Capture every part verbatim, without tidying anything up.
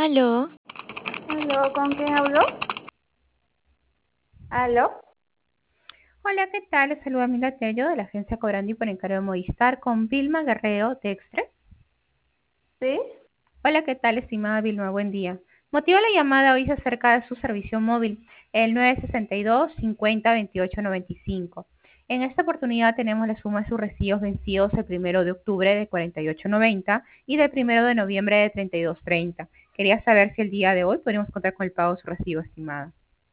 Aló, Aló, ¿con quién hablo? Aló, Hola, ¿qué tal? Les saluda Mila Tello de la agencia Cobrandi por encargo de Movistar con Vilma Guerrero de Extra. ¿sí? Hola, ¿qué tal, estimada Vilma? Buen día. Motivo la llamada hoy es acerca de su servicio móvil, el nueve sesenta y dos, cincuenta, veintiocho noventa y cinco. En esta oportunidad tenemos la suma de sus recibos vencidos el primero de octubre de cuarenta y ocho noventa y del primero de noviembre de treinta y dos treinta. Quería saber si el día de hoy podríamos contar con el pago de su recibo, estimada.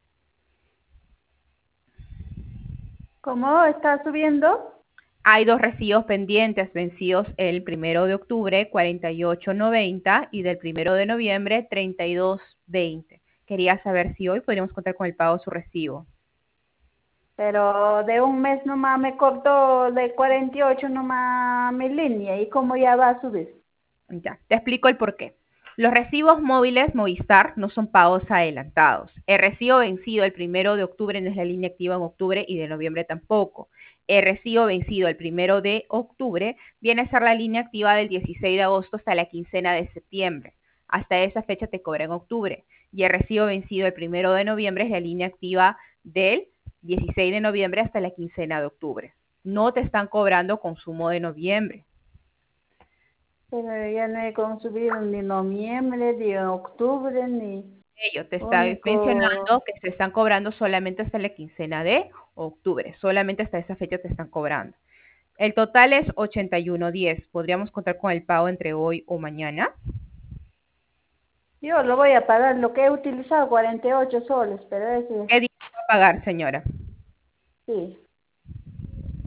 ¿Cómo está subiendo? Hay dos recibos pendientes vencidos el primero de octubre, cuarenta y ocho noventa, y del primero de noviembre, treinta y dos veinte. Quería saber si hoy podríamos contar con el pago de su recibo. Pero de un mes nomás me cortó de cuarenta y ocho nomás mi línea. ¿Y cómo ya va a subir? Ya, te explico el por qué. Los recibos móviles Movistar no son pagos adelantados. El recibo vencido el primero de octubre no es la línea activa en octubre y de noviembre tampoco. El recibo vencido el primero de octubre viene a ser la línea activa del dieciséis de agosto hasta la quincena de septiembre. Hasta esa fecha te cobra en octubre. Y el recibo vencido el primero de noviembre es la línea activa del dieciséis de noviembre hasta la quincena de octubre. No te están cobrando consumo de noviembre. Pero ya no he consumido ni noviembre, ni octubre, ni Ello te está único. mencionando que se están cobrando solamente hasta la quincena de octubre, solamente hasta esa fecha te están cobrando. El total es ochenta y uno diez. ¿Podríamos contar con el pago entre hoy o mañana? Yo lo voy a pagar, lo que he utilizado, cuarenta y ocho soles, pero ese, ¿Qué día va a pagar, señora? sí.